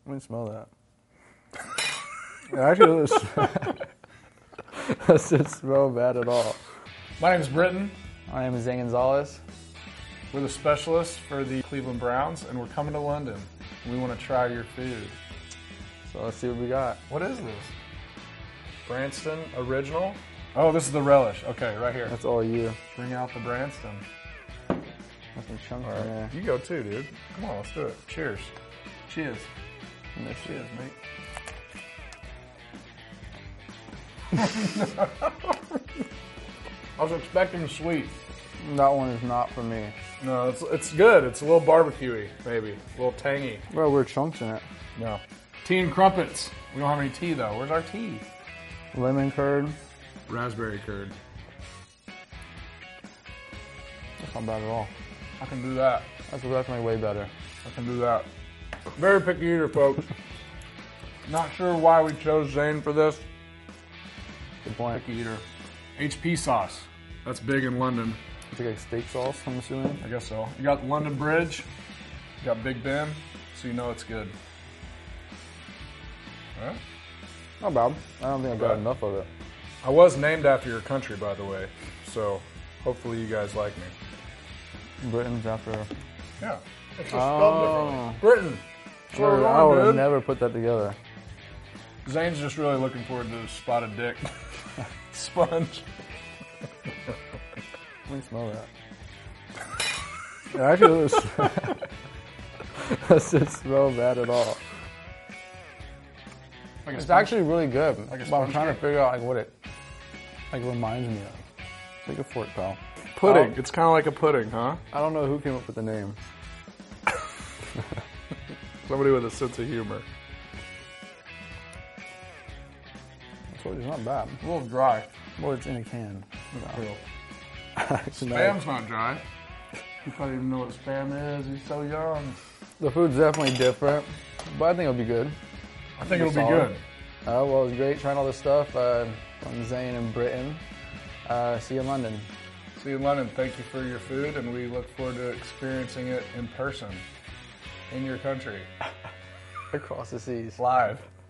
Let me smell that. It actually doesn't smell bad at all. My name's Britton. My name is Zane Gonzalez. We're the specialists for the Cleveland Browns, and we're coming to London. We want to try your food. So let's see what we got. What is this? Branston Original? Oh, this is the relish. Okay, right here. That's all you. Bring out the Branston. That's some chunks All in right. there. You go too, dude. Come on, let's do it. Cheers. Cheers. Cheers, mate. I was expecting sweet. That one is not for me. No, it's good. It's a little barbecue-y, maybe. A little tangy. Well, we're chunks in it. No. Tea and crumpets. We don't have any tea, though. Where's our tea? Lemon curd. Raspberry curd. That's not bad at all. I can do that. That's definitely way better. I can do that. Very picky eater, folks. Not sure why we chose Zane for this. Good point. Picky eater. HP sauce. That's big in London. It's like steak sauce, I'm assuming. I guess so. You got London Bridge. You got Big Ben. So you know it's good. All right. Not bad. I don't think I got bad. enough of it. I was named after your country, by the way. So hopefully you guys like me. Britain's after. Yeah. It's just spelled differently. Britain. That's where we're I going, would have dude. never put that together. Zane's just really looking forward to this spotted dick sponge. Let me smell that. It actually doesn't smell bad at all. Like a It's sponge. actually really good. Like a But I'm sponge trying to cake. figure out like what it reminds me of. Take a fork, pal. Pudding. It's kind of like a pudding, huh? I don't know who came up with the name. Somebody with a sense of humor. It's not bad. A little dry. Well, it's in a can. Spam's not dry. You probably even know what spam is. He's so young. The food's definitely different, but I think it'll be good. I think it'll be Solid. good. Well, it was great trying all this stuff from Zane and Britain. See you in London. See you in London. Thank you for your food, and we look forward to experiencing it in person in your country, Across the seas. live.